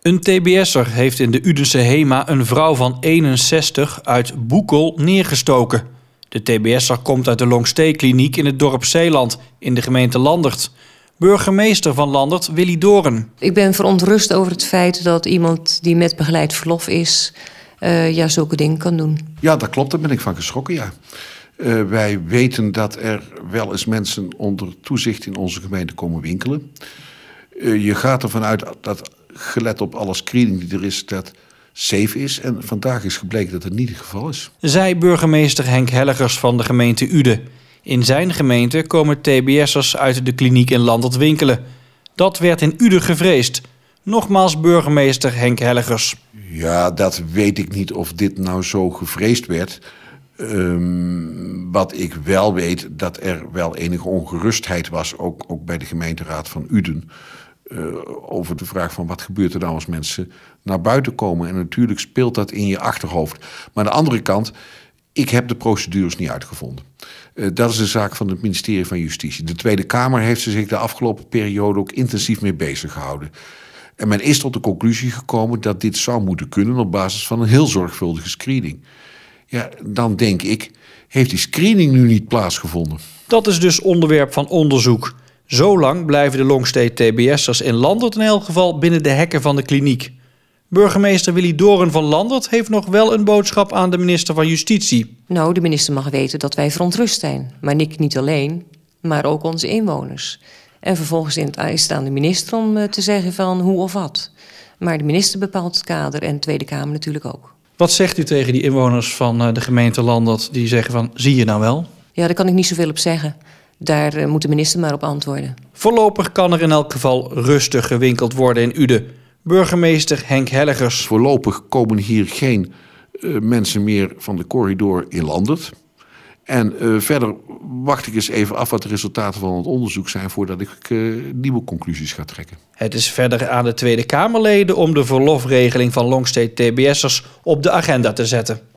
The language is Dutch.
Een TBS'er heeft in de Udense Hema een vrouw van 61 uit Boekel neergestoken. De TBS'er komt uit de Longstee-kliniek in het dorp Zeeland in de gemeente Landert. Burgemeester van Landert, Willy Doorn. Ik ben verontrust over het feit dat iemand die met begeleid verlof is zulke dingen kan doen. Ja, dat klopt. Daar ben ik van geschrokken, ja. Wij weten dat er wel eens mensen onder toezicht in onze gemeente komen winkelen. Je gaat ervan uit dat, gelet op alle screening die er is, dat safe is. En vandaag is gebleken dat het niet het geval is. Zei burgemeester Henk Hellegers van de gemeente Uden. In zijn gemeente komen TBS'ers uit de kliniek in Landert winkelen. Dat werd in Uden gevreesd. Nogmaals burgemeester Henk Hellegers. Ja, dat weet ik niet of dit nou zo gevreesd werd. Wat ik wel weet, dat er wel enige ongerustheid was, ook bij de gemeenteraad van Uden, over de vraag van wat gebeurt er nou als mensen naar buiten komen. En natuurlijk speelt dat in je achterhoofd. Maar aan de andere kant, ik heb de procedures niet uitgevonden. Dat is een zaak van het ministerie van Justitie. De Tweede Kamer heeft zich de afgelopen periode ook intensief mee bezig gehouden. En men is tot de conclusie gekomen dat dit zou moeten kunnen op basis van een heel zorgvuldige screening. Ja, dan denk ik, heeft die screening nu niet plaatsgevonden? Dat is dus onderwerp van onderzoek. Zolang blijven de Longstee TBS'ers in Landert in elk geval binnen de hekken van de kliniek. Burgemeester Willy Doorn van Landert heeft nog wel een boodschap aan de minister van Justitie. Nou, de minister mag weten dat wij verontrust zijn. Maar niet alleen, maar ook onze inwoners. En vervolgens is het aan de minister om te zeggen van hoe of wat. Maar de minister bepaalt het kader en de Tweede Kamer natuurlijk ook. Wat zegt u tegen die inwoners van de gemeente Landert die zeggen van zie je nou wel? Ja, daar kan ik niet zoveel op zeggen. Daar moet de minister maar op antwoorden. Voorlopig kan er in elk geval rustig gewinkeld worden in Uden. Burgemeester Henk Hellegers. Voorlopig komen hier geen mensen meer van de corridor in Landert. En verder wacht ik eens even af wat de resultaten van het onderzoek zijn voordat ik nieuwe conclusies ga trekken. Het is verder aan de Tweede Kamerleden om de verlofregeling van Longstee TBS'ers op de agenda te zetten.